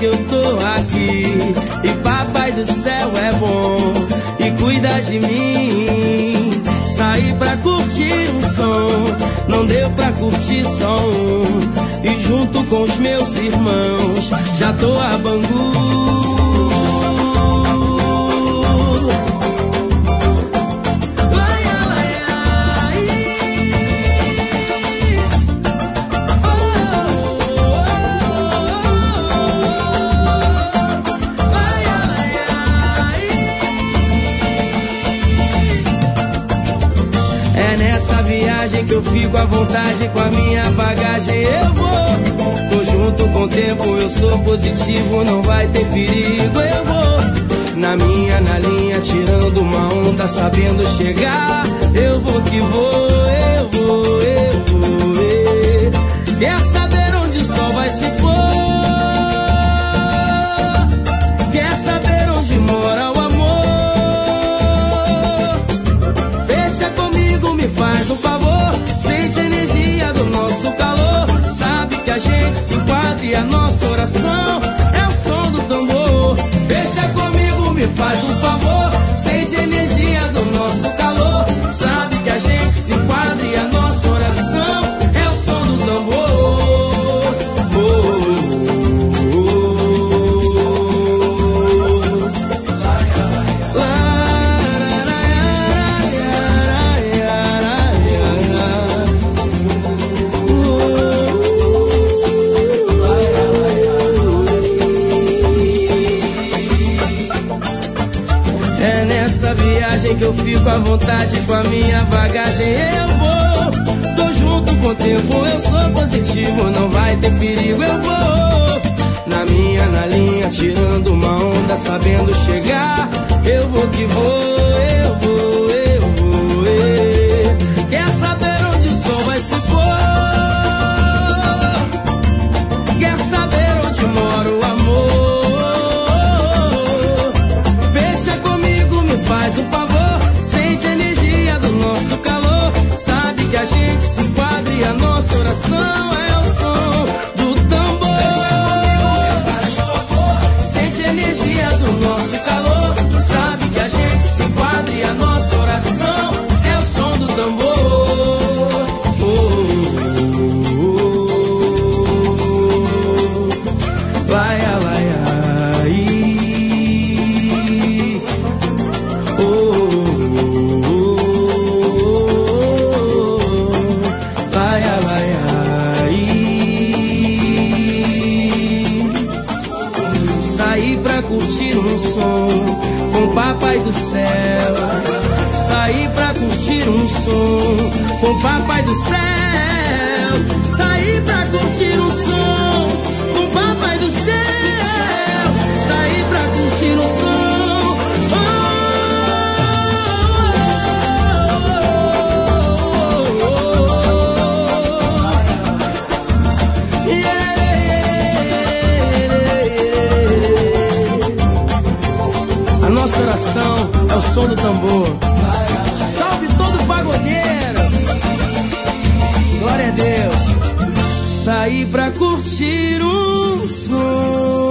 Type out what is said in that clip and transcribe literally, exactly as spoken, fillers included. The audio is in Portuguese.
que eu tô aqui. E papai do céu é bom e cuida de mim. Saí pra curtir um som, não deu pra curtir só um. E junto com os meus irmãos já tô a Bangu. Que eu fico à vontade com a minha bagagem, eu vou. Tô junto com o tempo, eu sou positivo, não vai ter perigo, eu vou. Na minha, na linha, tirando uma onda, sabendo chegar. Eu vou que vou, eu vou, eu vou. Eu. Quer saber onde o sol vai se pôr? Quer saber onde mora o amor? Fecha comigo, me faz um favor. Sente a energia do nosso calor. Sabe que a gente se enquadra e a nossa oração é o som do tambor. Fecha comigo, me faz um favor. Sente a energia do nosso calor. Sabe que a gente se enquadra e a nossa oração é o som do tambor. Oh, oh, oh, que eu fico à vontade com a minha bagagem, eu vou. Tô junto com o tempo, eu sou positivo, não vai ter perigo, eu vou. Na minha, na linha, tirando uma onda, sabendo chegar. Eu vou que vou, eu vou, eu vou, eu. Quer saber onde o sol vai se pôr? Quer saber onde mora o amor? Fecha comigo, me faz um favor. Sente a energia do nosso calor. Sabe que a gente se enquadra e a nossa oração é o som do tambor. Sente a energia do nosso calor. Sabe que a gente se enquadra e a nossa oração é o som do tambor. Oh, oh, oh, oh. Vai, vai, aí. Curtir um som com o papai do céu. Saí pra curtir um som com o papai do céu. Saí pra curtir um som com o papai do céu. Saí pra curtir um som. Oh, oh, oh, oh. Yeah. Nossa oração é o som do tambor. Salve todo pagodeiro. Glória a Deus. Saí pra curtir um som.